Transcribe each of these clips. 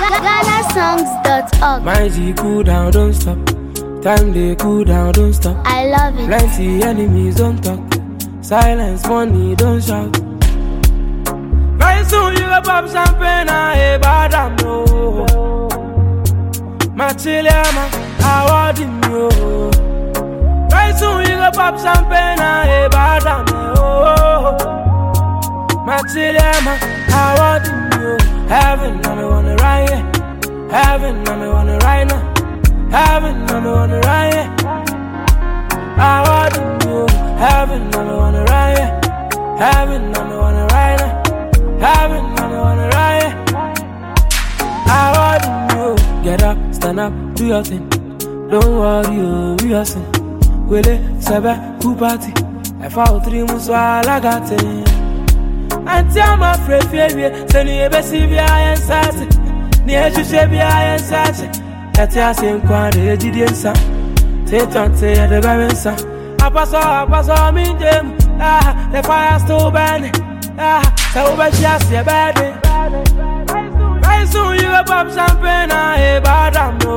GhanaSongs.org. My G cool down, don't stop. Time they cool down, don't stop. I love it. Plenty enemies don't talk. Silence, money, don't shout. Very soon you go pop champagne and a bad no. Machiliama, I want you. Very soon you go pop champagne and a bad no. Machiliama, I want you. Heaven, I'm the one right here. Heaven, I'm the one right now. Heaven, I'm the one right here. I want you. Heaven, I'm the one right here. Heaven, I'm the one right now. Heaven, I'm the one right here. I want you. Get up, stand up, do your thing. Don't worry, we are sin. Wele, Sebe, who party? I found 3 months while I got it. Auntie, I'm afraid, failure. Send you a baby, I am sassy. Near you, shabby, I am sassy. That's your same quantity, didn't say. Take on, say, the baby, son. I pass on me, them. The fire still burning. So, but just your baby. Very soon, you go pop champagne, I bad, no.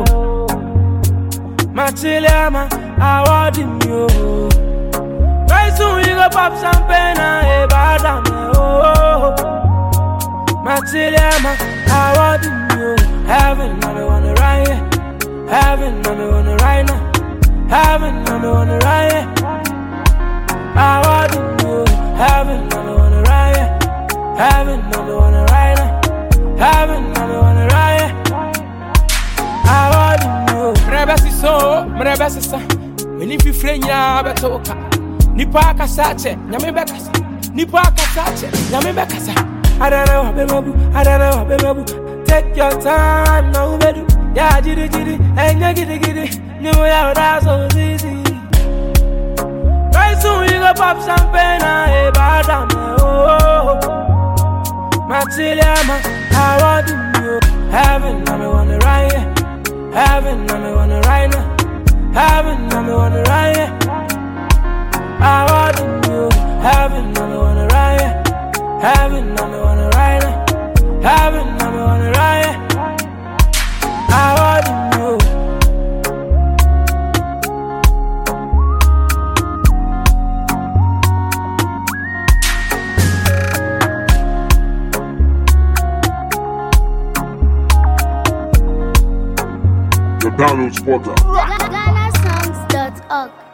Machiliama, I want you. Very soon you go pop champagne and a bad oh. Machiliama, I want you. Heaven, I'm the one right here. Heaven, I'm the one right now. Heaven, I'm the one right here. I want you. Heaven, I'm the one right here. Heaven, I'm the one right now. Heaven, I'm the one right here. I want you. Mrebesi so, mrebesi sa. When if you friend ya beto ka. Nipa kasache, nyame bekasa. Nipa kasache, nyame bekasa. I don't know, baby. Take your time, no bedu. Yeah, jitty, and ya giddy. You know that's so easy. Very soon you go pop champagne and a bad oh. Machiliama, I want you. Heaven, I'm the one right here. Heaven, I'm the one right now. Heaven, I'm the one right here. I want you. Heaven, I'm the one right here. Heaven, I'm the one right now. Heaven, I'm the one right here. I want you. The download spotter. GhanaSongs.org.